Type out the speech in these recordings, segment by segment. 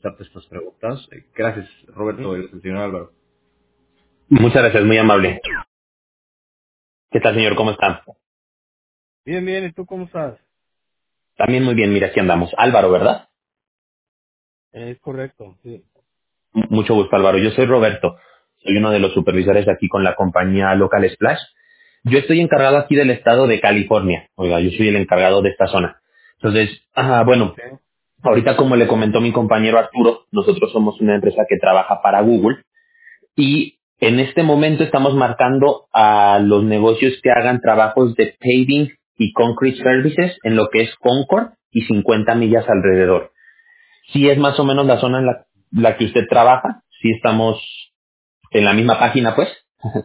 contestarte estas preguntas. Gracias, Roberto, el señor Álvaro. Muchas gracias, muy amable. ¿Qué tal, señor? ¿Cómo está? Bien, bien, ¿y tú cómo estás? También muy bien, mira, aquí andamos. Álvaro, ¿verdad? Es correcto, sí. Mucho gusto, Álvaro. Yo soy Roberto. Soy uno de los supervisores de aquí con la compañía Local Splash. Yo estoy encargado aquí del estado de California. Oiga, yo soy el encargado de esta zona. Entonces, bueno, Ok. ahorita como le comentó mi compañero Arturo, nosotros somos una empresa que trabaja para Google y en este momento estamos marcando a los negocios que hagan trabajos de paving y concrete services en lo que es Concord y 50 millas alrededor. Si es más o menos la zona en la que usted trabaja, si estamos en la misma página, pues.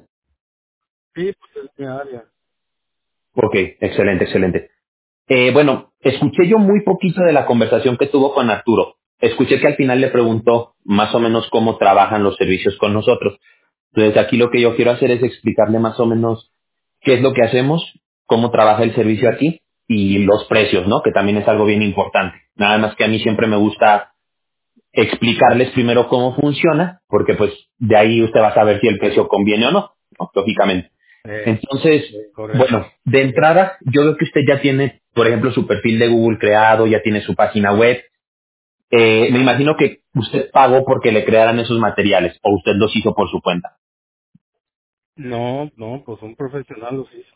Sí, pues es mi área. Ok, excelente, excelente. Bueno, escuché yo muy poquito de la conversación que tuvo con Arturo. Escuché que al final le preguntó más o menos cómo trabajan los servicios con nosotros. Entonces aquí lo que yo quiero hacer es explicarle más o menos qué es lo que hacemos, cómo trabaja el servicio aquí y los precios, ¿no? Que también es algo bien importante. Nada más que a mí siempre me gusta explicarles primero cómo funciona, porque pues de ahí usted va a saber si el precio conviene o no, ¿no? Lógicamente. Entonces, Correcto. bueno, de entrada, yo veo que usted ya tiene, por ejemplo, su perfil de Google creado, ya tiene su página web. Me imagino que usted pagó porque le crearan esos materiales o usted los hizo por su cuenta. No, no, pues un profesional los hizo.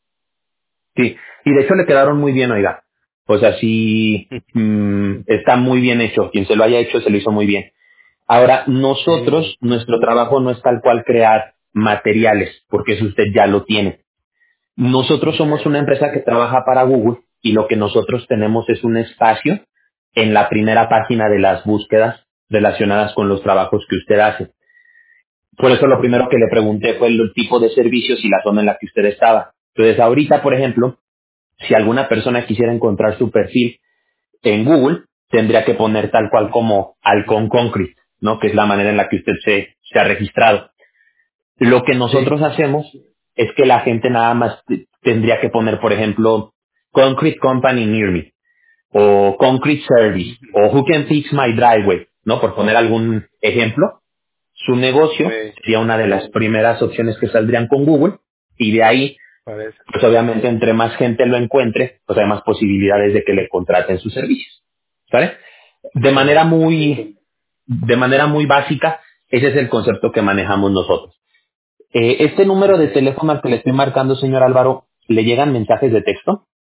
Sí, y de hecho le quedaron muy bien, oiga. O sea, sí, está muy bien hecho. Quien se lo haya hecho se lo hizo muy bien. Ahora, Sí, nosotros, nuestro trabajo no es tal cual crear materiales, porque eso usted ya lo tiene. Nosotros ok. somos una empresa que trabaja para Google y lo que nosotros tenemos es un espacio en la primera página de las búsquedas relacionadas con los trabajos que usted hace. Por eso lo primero que le pregunté fue el tipo de servicios y la zona en la que usted estaba. Entonces, ahorita, por ejemplo, si alguna persona quisiera encontrar su perfil en Google, tendría que poner tal cual como Alcon Concrete, ¿no? Que es la manera en la que usted se ha registrado. Lo que Sí. nosotros hacemos es que la gente nada más tendría que poner, por ejemplo, Concrete Company Near Me, o Concrete Service, Ujú. o Who Can Fix My Driveway, ¿no? Por poner algún ejemplo. Su negocio Sí, sería una de las primeras opciones que saldrían con Google, y de ahí, parece. pues obviamente entre más gente lo encuentre, pues hay más posibilidades de que le contraten sus servicios. ¿Vale? De manera Correcto. muy, de manera muy básica, ese es el concepto que manejamos nosotros. Este número Ok. de teléfono al que le estoy marcando, señor Álvaro, ¿le llegan mensajes de texto?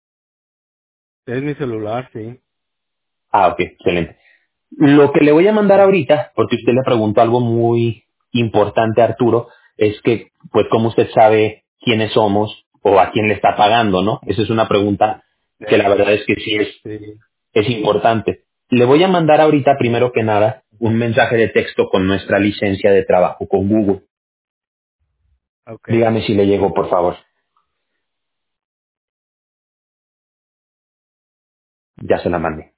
Es mi celular, sí. Ah, ok, excelente. Lo que le voy a mandar ahorita, porque usted le preguntó algo muy importante a Arturo, es que, pues, ¿cómo usted sabe quiénes somos o a quién le está pagando, no? Esa es una pregunta que la verdad es que sí Sí. es importante. Le voy a mandar ahorita, primero que nada, un mensaje de texto con nuestra licencia de trabajo con Google. Ok. Dígame si le llegó, por favor. Ya se la mandé.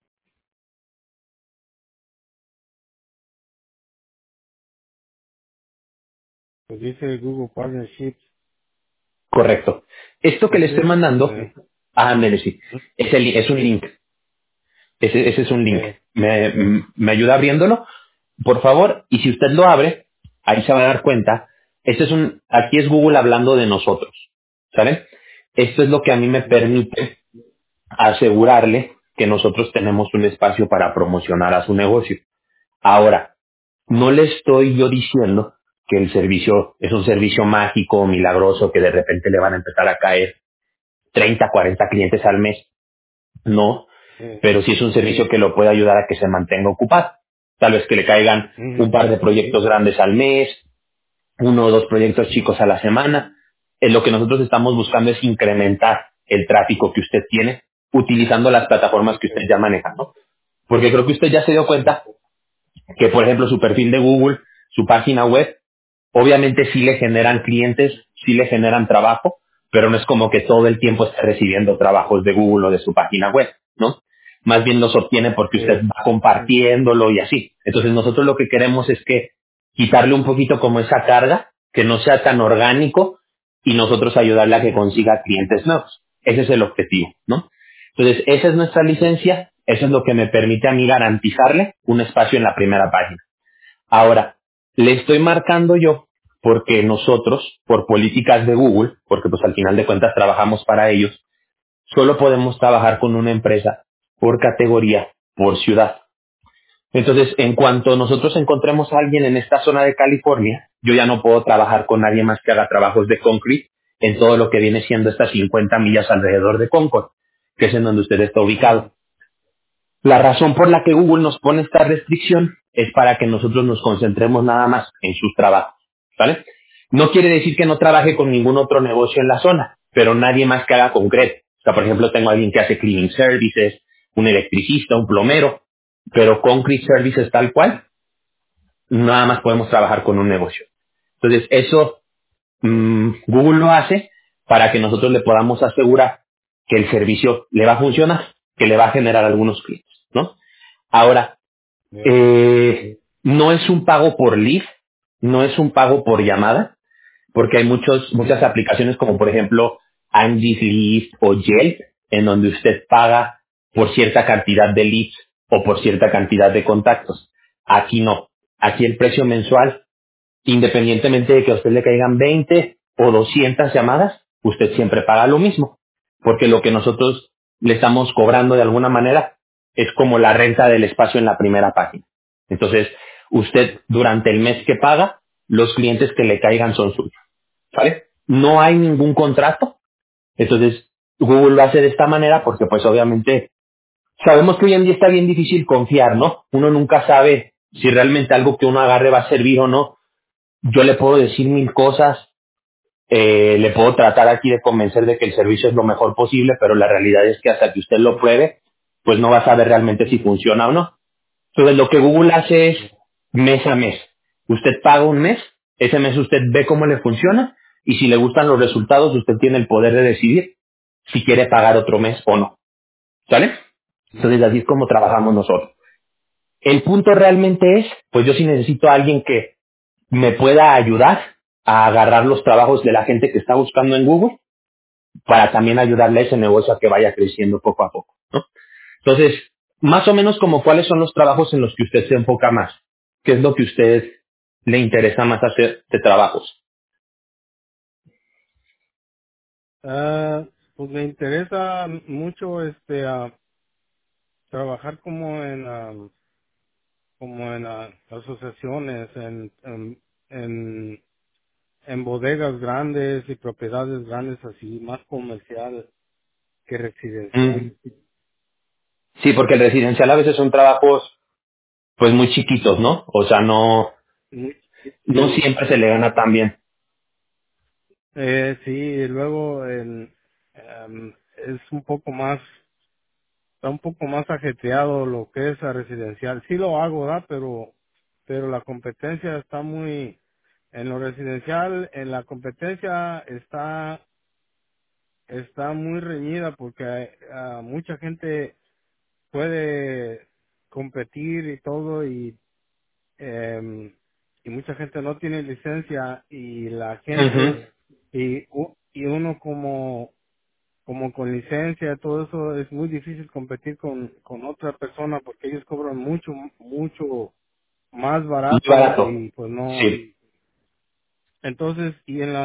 Pues dice Google Partnerships. Correcto. Esto que le estoy ¿Ese? mandando, ándele, sí, es un link. Ese es un link. Ok. Me ayuda abriéndolo, por favor, y si usted lo abre, ahí se va a dar cuenta. Aquí es Google hablando de nosotros, ¿sale? Esto es lo que a mí me Ujú. permite asegurarle que nosotros tenemos un espacio para promocionar a su negocio. Ahora, no le estoy yo diciendo que el servicio es un servicio mágico, milagroso, que de repente le van a empezar a caer 30, 40 clientes al mes. No, Sí. pero sí es un servicio que lo puede ayudar a que se mantenga ocupado. Tal vez que le caigan un Ujú. par de proyectos grandes al mes, uno o dos proyectos chicos a la semana. Lo que nosotros estamos buscando es incrementar el tráfico que usted tiene utilizando las plataformas que usted Sí. ya maneja, ¿no? Porque creo que usted ya se dio cuenta que, por ejemplo, su perfil de Google, su página web, obviamente sí le generan clientes, sí le generan trabajo, pero no es como que todo el tiempo esté recibiendo trabajos de Google o de su página web, ¿no? Más bien los obtiene porque usted Sí. va compartiéndolo y así. Entonces nosotros lo que queremos es que quitarle un poquito como esa carga, que no sea tan orgánico y nosotros ayudarle a que consiga clientes nuevos. Ese es el objetivo, ¿no? Entonces esa es nuestra licencia Eso es lo que me permite a mí garantizarle un espacio en la primera página. Ahora, le estoy marcando yo porque nosotros, por políticas de Google, porque pues al final de cuentas trabajamos para ellos, solo podemos trabajar con una empresa por categoría, por ciudad. Entonces, en cuanto nosotros encontremos a alguien en esta zona de California, yo ya no puedo trabajar con nadie más que haga trabajos de concrete en todo lo que viene siendo estas 50 millas alrededor de Concord, que es en donde usted está ubicado. Ujú. La razón por la que Google nos pone esta restricción es para que nosotros nos concentremos nada más en sus trabajos, ¿vale? No quiere decir que no trabaje con ningún otro negocio en la zona, pero nadie más que haga concreto. O sea, por ejemplo, tengo a alguien que hace cleaning services, un electricista, un plomero, pero concrete services tal cual, nada más podemos trabajar con un negocio. Entonces, eso Google lo hace para que nosotros le podamos asegurar que el servicio le va a funcionar, que le va a generar algunos clientes, ¿no? Ahora, Ya. no es un pago por lead, no es un pago por llamada, porque hay muchas aplicaciones como por ejemplo Angie's List o Yelp, en donde usted paga por cierta cantidad de leads o por cierta cantidad de contactos. Aquí no. Aquí el precio mensual, independientemente de que a usted le caigan 20 o 200 llamadas, usted siempre paga lo mismo, porque lo que nosotros le estamos cobrando de alguna manera es como la renta del espacio en la primera página. Entonces, usted durante el mes que paga, los clientes que le caigan son suyos, ¿vale? No hay ningún contrato, entonces Google lo hace de esta manera porque pues obviamente sabemos que hoy en día está bien difícil confiar, ¿no? Uno nunca sabe si realmente algo que uno agarre va a servir o no. Yo le puedo decir mil cosas, le puedo tratar aquí de convencer de que el servicio es lo mejor posible, pero la realidad es que hasta que usted lo pruebe, pues no va a saber realmente si funciona o no. Entonces lo que Google hace es mes a mes. Usted paga un mes, ese mes usted ve cómo le funciona y si le gustan los resultados, usted tiene el poder de decidir si quiere pagar otro mes o no. ¿Sale? Entonces así es como trabajamos nosotros. El punto realmente es, pues yo sí necesito a alguien que me pueda ayudar a agarrar los trabajos de la gente que está buscando en Google para también ayudarle a ese negocio a que vaya creciendo poco a poco, ¿no? Entonces, más o menos como cuáles son los trabajos en los que usted se enfoca más. ¿Qué es lo que a usted le interesa más hacer de trabajos? Ah, pues me interesa mucho trabajar como en asociaciones, en bodegas grandes y propiedades grandes, así más comercial que residencial. Mm, sí, porque el residencial a veces son trabajos pues muy chiquitos, ¿no? O sea, Mm, no Sí, siempre se le gana tan bien. sí, y luego es un poco más, está un poco más ajetreado lo que es a residencial. Sí lo hago, ¿verdad? Pero la competencia está muy, en lo residencial, en la competencia está muy reñida porque mucha gente puede competir y todo y mucha gente no tiene licencia y la Ujú. gente y uno como con licencia todo eso es muy difícil competir con otra persona porque ellos cobran mucho más Muy barato barato. y pues no. Sí, Entonces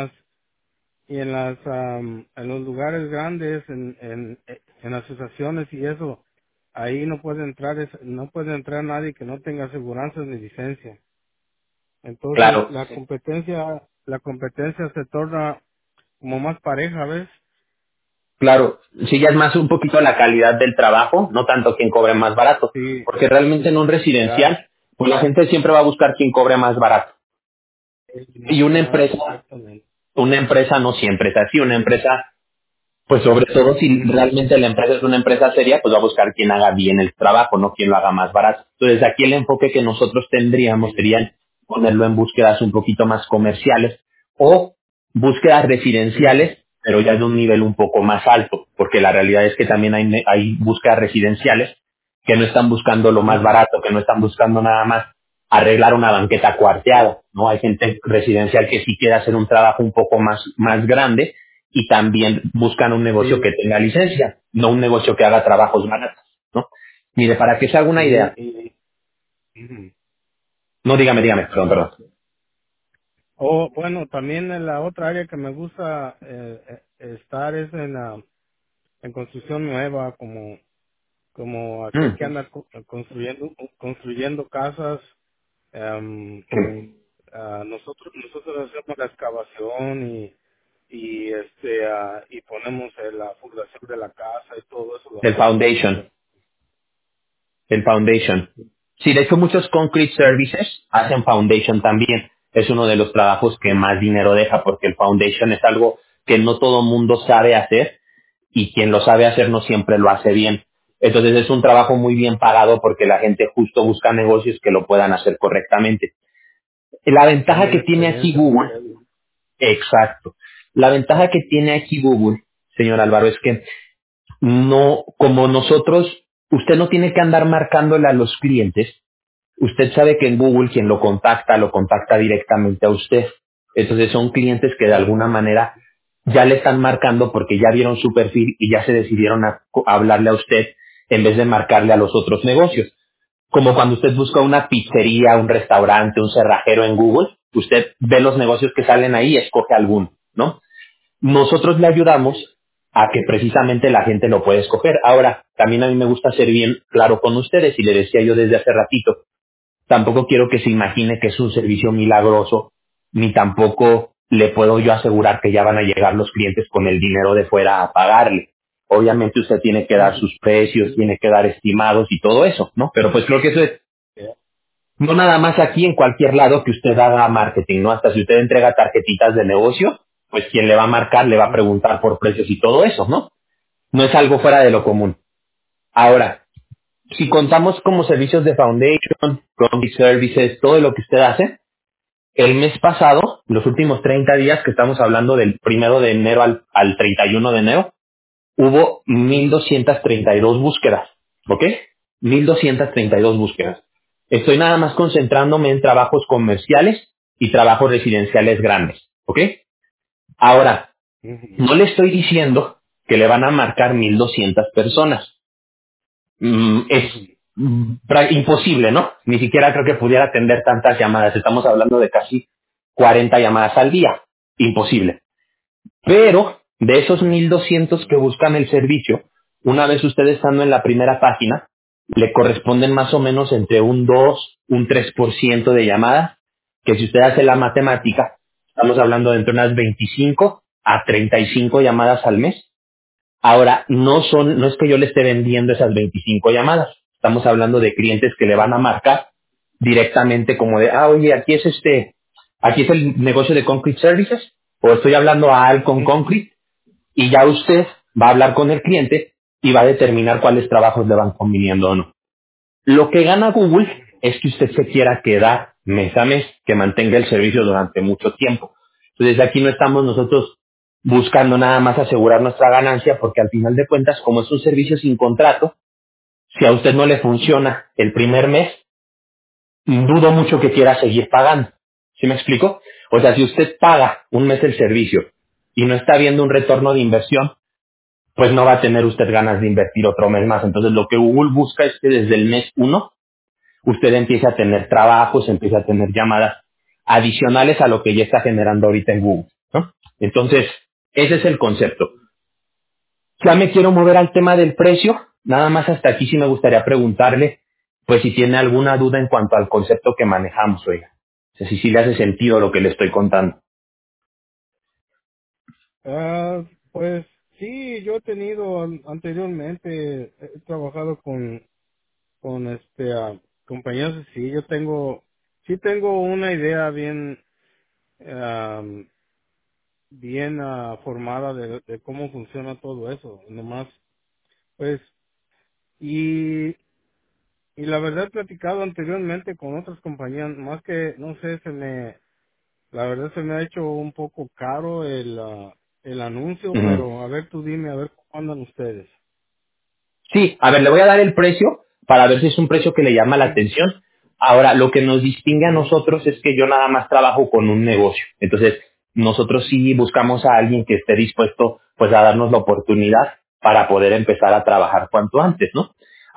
en los lugares grandes en asociaciones y eso ahí no puede entrar nadie que no tenga aseguranzas ni licencia. Entonces claro, la competencia se torna como más pareja, ¿ves? claro. Sí, ya es más un poquito la calidad del trabajo, no tanto quien cobre más barato. Sí, Porque realmente en un ya, residencial, pues la gente siempre va a buscar quien cobre más barato. Y exactamente. una empresa no siempre es así. Una empresa pues sobre todo si realmente la empresa es una empresa seria, pues va a buscar quien haga bien el trabajo, no quien lo haga más barato. Entonces aquí el enfoque que nosotros tendríamos Sí. sería ponerlo en búsquedas un poquito más comerciales o búsquedas residenciales, pero ya de un nivel un poco más alto, porque la realidad es que también hay búsquedas residenciales que no están buscando lo más Ujú. barato, que no están buscando nada más arreglar una banqueta cuarteada, ¿no? Hay gente residencial que sí quiere hacer un trabajo un poco más grande y también buscan un negocio Sí, que tenga licencia, no un negocio que haga trabajos baratos, ¿no? Mire, para que se haga una idea. Ujú. No, dígame, perdón, perdón. O bueno, también en la otra área que me gusta estar es en construcción nueva, como aquel Mm, que anda construyendo casas. em, nosotros hacemos la excavación y ponemos la fundación de la casa y todo eso lo el hacemos foundation. nosotros. El foundation. Sí, de hecho muchos concrete services hacen foundation también. Es uno de los trabajos que más dinero deja porque el foundation es algo que no todo mundo sabe hacer y quien lo sabe hacer no siempre lo hace bien. Entonces es un trabajo muy bien pagado porque la gente justo busca negocios que lo puedan hacer correctamente. La ventaja que Tienen tiene aquí experiencia para Google, hacerlo. exacto. La ventaja que tiene aquí Google, señor Álvaro, es que no, como nosotros, usted no tiene que andar marcándole a los clientes. Usted sabe que en Google quien lo contacta directamente a usted. Entonces son clientes que de alguna manera ya le están marcando porque ya vieron su perfil y ya se decidieron a hablarle a usted en vez de marcarle a los otros negocios. Como cuando usted busca una pizzería, un restaurante, un cerrajero en Google, usted ve los negocios que salen ahí y escoge alguno, ¿no? Nosotros le ayudamos Sí. a que precisamente la gente lo puede escoger. Ahora, también a mí me gusta ser bien claro con ustedes y le decía yo desde hace ratito, tampoco quiero que se imagine que es un servicio milagroso, ni tampoco le puedo yo asegurar que ya van a llegar los clientes con el dinero de fuera a pagarle. Obviamente usted tiene que dar Ujú. sus precios, tiene que dar estimados y todo eso, ¿no? Pero pues creo que eso es Yeah. no nada más aquí en cualquier lado que usted haga marketing, ¿no? Hasta si usted entrega tarjetitas de negocio, pues quien le va a marcar le va a Ujú. preguntar por precios y todo eso, ¿no? No es algo fuera de lo común. Ahora, si contamos como servicios de foundation, community services, todo lo que usted hace, el mes pasado, los últimos 30 días que estamos hablando del 1 de enero al 31 de enero, hubo 1,232 búsquedas, ¿ok? 1,232 búsquedas. Estoy nada más concentrándome en trabajos comerciales y trabajos residenciales grandes, ¿ok? Ahora, Ujú. no le estoy diciendo que le van a marcar 1,200 personas. Es Ujú. imposible, ¿no? Ni siquiera creo que pudiera atender tantas llamadas. Estamos hablando de casi 40 llamadas al día. Imposible. Pero de esos 1,200 que buscan el servicio, una vez usted estando en la primera página, le corresponden más o menos entre un 2, un 3% de llamadas, que si usted hace la matemática, estamos hablando de entre unas 25 a 35 llamadas al mes. Ahora, no es que yo le esté vendiendo esas 25 llamadas. Estamos hablando de clientes que le van a marcar directamente como de, oye, aquí es el negocio de Concrete Services, o estoy hablando a Alcon Ujú. Concrete, y ya usted va a hablar con el cliente y va a determinar cuáles trabajos le van conviniendo o no. Lo que gana Google es que usted se quiera quedar mes a mes, que mantenga el servicio durante mucho tiempo. Entonces aquí no estamos nosotros buscando nada más asegurar nuestra ganancia, porque al final de cuentas, como es un servicio sin contrato, si a usted no le funciona el primer mes, dudo mucho que quiera seguir pagando. ¿Sí me explico? O sea, si usted paga un mes el servicio y no está viendo un retorno de inversión, pues no va a tener usted ganas de invertir otro mes más. Entonces lo que Google busca es que desde el mes uno usted empiece a tener trabajos, empiece a tener llamadas adicionales a lo que ya está generando ahorita en Google, ¿no? Entonces, ese es el concepto. Ya me quiero mover al tema del precio. Nada más hasta aquí sí me gustaría preguntarle, pues si tiene alguna duda en cuanto al concepto que manejamos, oiga. O sea, si sí le hace sentido lo que le estoy contando. Pues sí, yo he tenido anteriormente, he trabajado con compañeros, sí, sí tengo una idea am, bien formada de cómo funciona todo eso, nomás, pues, y, y la verdad he platicado anteriormente con otras compañías, más que, no sé, la verdad se me ha hecho un poco caro el anuncio, Ujú. pero a ver, tú dime, a ver cómo andan ustedes. Sí, a ver, le voy a dar el precio para ver si es un precio que le llama la Ujú. atención. Ahora, lo que nos distingue a Ujú. nosotros es que yo nada más trabajo con un negocio. Entonces, nosotros sí buscamos a alguien que esté dispuesto pues a darnos la oportunidad para poder empezar a trabajar cuanto antes, ¿no?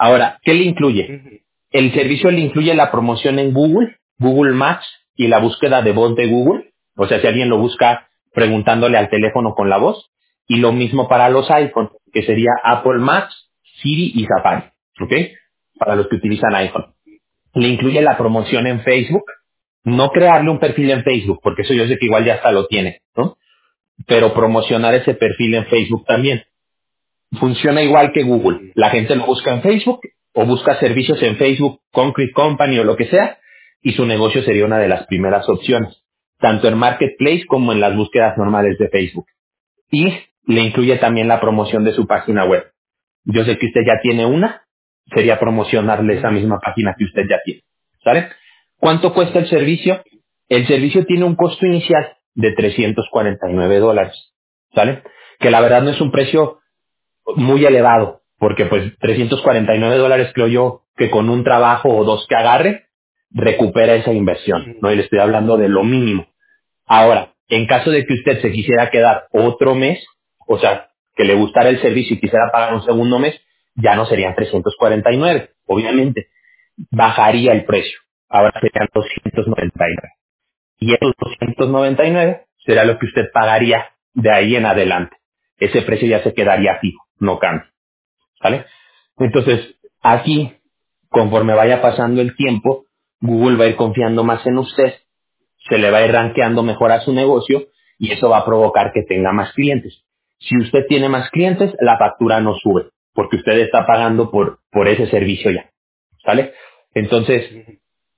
Ahora, ¿qué le incluye? ujú, El servicio le incluye la promoción en Google, Google Maps y la búsqueda de voz de Google. O sea, si alguien lo busca preguntándole al teléfono con la voz. Y lo mismo para los iPhone, que sería Apple Maps, Siri y Safari. ¿Ok? Para los que utilizan iPhone. Le incluye la promoción en Facebook. No crearle un perfil en Facebook, porque eso yo sé que igual ya hasta lo tiene, ¿no? Pero promocionar ese perfil en Facebook también. Funciona igual que Google. ujú, La gente lo busca en Facebook o busca servicios en Facebook, Concrete Company o lo que sea, y su negocio sería una de las primeras opciones, tanto en Marketplace como en las búsquedas normales de Facebook. Y le incluye también la promoción de su página web. Yo sé que usted ya tiene una, sería promocionarle esa ujú, misma página que usted ya tiene. ¿Sale? ¿Cuánto cuesta el servicio? El servicio tiene un costo inicial de $349. ¿Sale? Que la verdad no es un precio muy elevado, porque pues $349 creo yo que con un trabajo o dos que agarre, recupera esa inversión, ujú, ¿no? Y le estoy hablando de lo mínimo. Ahora, en caso de que usted se quisiera quedar otro mes, o sea, que le gustara el servicio y quisiera pagar un segundo mes, ya no serían 349, obviamente, bajaría el precio. Ahora serían 299. Y esos 299 será lo que usted pagaría de ahí en adelante. Ese precio ya se quedaría fijo, no cambia. ¿Vale? Entonces, aquí, conforme vaya pasando el tiempo, Google va a ir confiando más en usted, se le va a ir rankeando mejor a su negocio y eso va a provocar que tenga más clientes. Si usted tiene más clientes, la factura no sube, porque usted está pagando por ese servicio ya. ¿Sale? Entonces, ujú,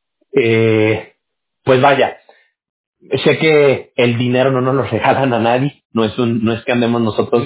pues vaya, sé que el dinero no nos lo regalan a nadie, no es que andemos nosotros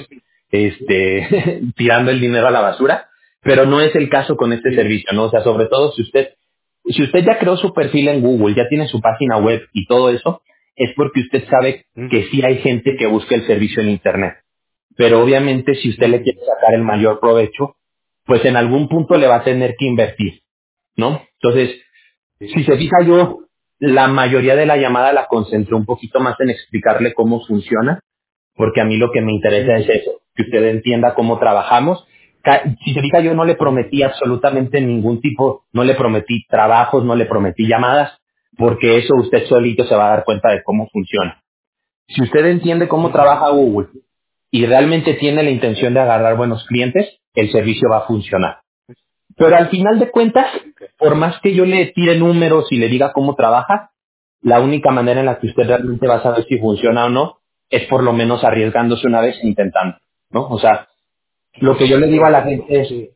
tirando el dinero a la basura, pero no es el caso con este sí, servicio, ¿no? O sea, sobre todo si usted ya creó su perfil en Google, ya tiene su página web y todo eso, es porque usted sabe que ujú, sí hay gente que busca el servicio en Internet. Pero obviamente si usted le quiere ujú, sacar el mayor provecho, pues en algún punto le va a tener que invertir, ¿no? Entonces, si sí, se fija yo, la mayoría de la llamada la concentré un poquito más en explicarle cómo funciona, porque a mí lo que me interesa es ujú, eso, que usted entienda cómo trabajamos. Si se fija, yo no le ujú, prometí absolutamente ningún tipo, no le prometí trabajos, no le prometí llamadas, porque eso usted solito se va a dar cuenta de cómo funciona. Si usted entiende cómo ujú, trabaja Google y realmente tiene la intención de agarrar buenos clientes, el servicio va a funcionar. Pero al final de cuentas, okay, por más que yo le tire números y le diga cómo trabaja, la única manera en la que usted realmente va a saber si funciona o no es por lo menos arriesgándose una vez e intentando, ¿no? O sea, lo que yo le digo a la correcto, gente es, sí,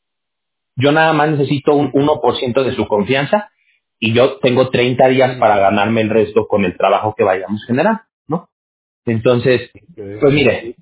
yo nada más necesito un ujú, 1% de su confianza y yo tengo 30 días ujú, para ganarme el resto con el trabajo que vayamos generando, ¿no? Entonces, okay, pues mire,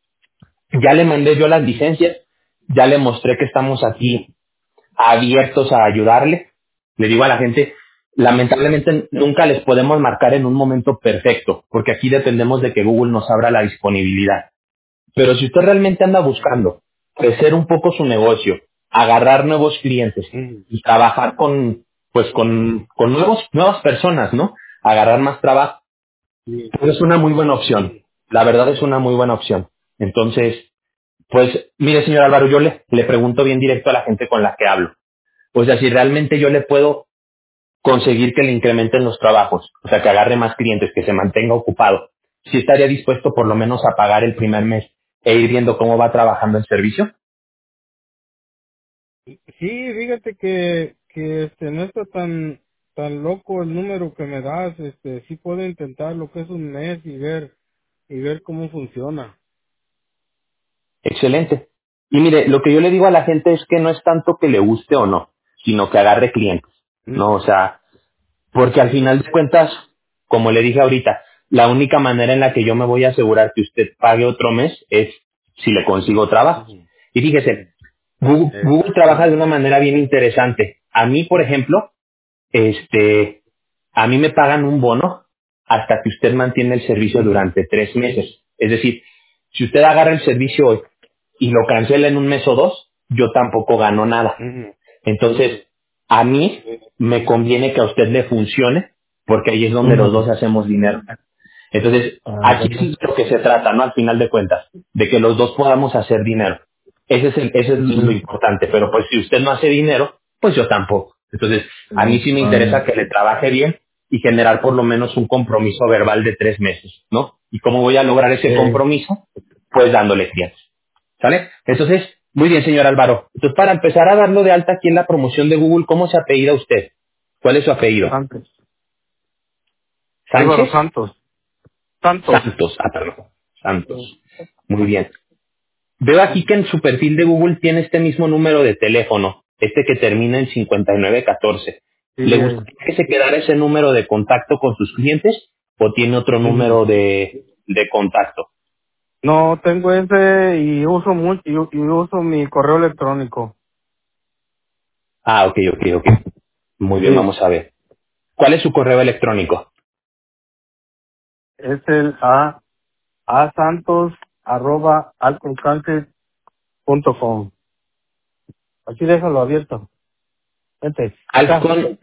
ya le mandé yo las licencias, ya le mostré que estamos aquí abiertos a ayudarle. Le digo a la gente, lamentablemente nunca les podemos marcar en un momento perfecto, porque aquí dependemos de que Google nos abra la disponibilidad. Pero si usted realmente anda ujú, buscando crecer un poco su negocio, agarrar nuevos clientes ujú, y trabajar pues con nuevas personas, ¿no? Agarrar más trabajo, sí, pues es una muy buena opción. ujú. La verdad es una muy buena opción. Entonces, pues, mire, señor Álvaro, yo le pregunto bien directo a la gente con la que hablo. O sea, si realmente yo le puedo conseguir que le incrementen los trabajos, o sea, que agarre más clientes, que se mantenga ocupado, si estaría dispuesto por lo menos a pagar el primer mes e ir viendo cómo va trabajando el servicio. Sí, fíjate que no está tan loco el número que me das, sí puedo intentar lo que es un mes y ver cómo funciona. Excelente. Y mire, lo que yo le digo a la gente es que no es tanto que le guste o no, sino que agarre clientes, ¿no? O Ujú, sea, porque al final de cuentas, como le dije ahorita, la única manera en la que yo me voy a asegurar que usted pague otro mes es si le consigo trabajo. ujú, Y fíjese, Google trabaja de una manera bien interesante. A mí, por ejemplo, a mí me pagan un bono hasta que usted mantiene el servicio ujú, durante 3 meses. Es decir, si usted agarra el servicio hoy y lo cancela en un mes o dos, yo tampoco gano nada. ujú, Entonces, a mí me conviene que a usted le funcione, porque ahí es donde los dos hacemos dinero. Entonces, aquí sí es de lo que se trata, ¿no? Al final de cuentas, de que los dos podamos hacer dinero. Ese es lo Ujú. importante. Pero pues si usted no hace dinero, pues yo tampoco. Entonces, a mí sí me interesa que le trabaje bien y generar por lo menos un compromiso verbal de 3 meses, ¿no? ¿Y cómo voy a lograr ese compromiso? Pues dándole clientes. ¿Sale? Entonces, muy bien, señor Álvaro. Entonces, para empezar a darlo de alta aquí en la promoción de Google, ¿cómo se apellida usted? ¿Cuál es su apellido? Santos. Álvaro ¿Sánchez? Santos. Santos. Santos. Ah, perdón. Santos. Muy bien. Veo aquí que en su perfil de Google tiene este mismo número de teléfono, este que termina en 5914. Sí, ¿Le gustaría que se quedara ese número de contacto con sus clientes o tiene otro sí. número de contacto? No, tengo ese y uso mucho, y uso mi correo electrónico. Ah, ok, ok, ok. Muy bien, Sí, vamos a ver. ¿Cuál es su correo electrónico? es el a santos arroba alconcante.com. Aquí déjalo abierto. Vente, acá. Alcon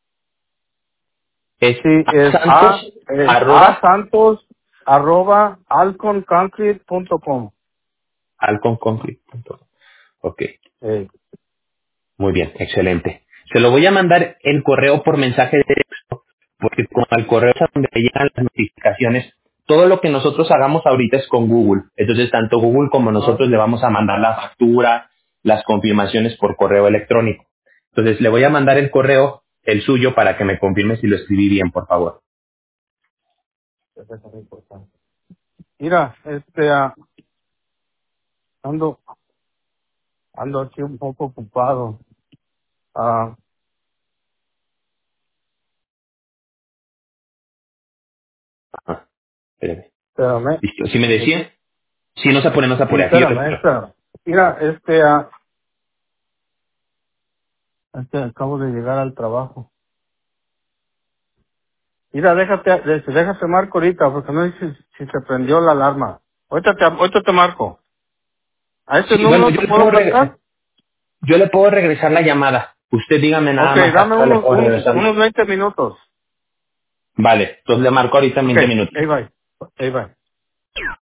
es Sí, es santos a arroba santos arroba alconconcrete.com. alconconcrete.com. Ok, Eh, muy bien, excelente. Se lo voy a mandar el correo por mensaje de porque con el correo es a donde llegan las notificaciones. Todo lo que nosotros hagamos ahorita es con Google. Entonces, tanto Google como nosotros le vamos a mandar la factura, las confirmaciones por correo electrónico. Entonces, le voy a mandar el correo, el suyo, para que me confirme si lo escribí bien, por favor. eso es muy importante. Mira, ando, ando aquí un poco ocupado. Ah, Ah, espérame. espérame, Listo. Si me decía, si no se apure, no se sí, apure. Aquí yo te espero. espérame. Mira, acabo de llegar al trabajo. Mira, déjate marco ahorita, porque no sé si se prendió la alarma. Ahorita te marco. ¿A este Sí, bueno, número te puedo marcar? yo le puedo regresar la llamada. Usted dígame Ok, nada más a dame qué hora le puedo regresar. unos 20 minutos. Vale, entonces le marco ahorita en Ok, 20 minutos. ahí va. Ahí va.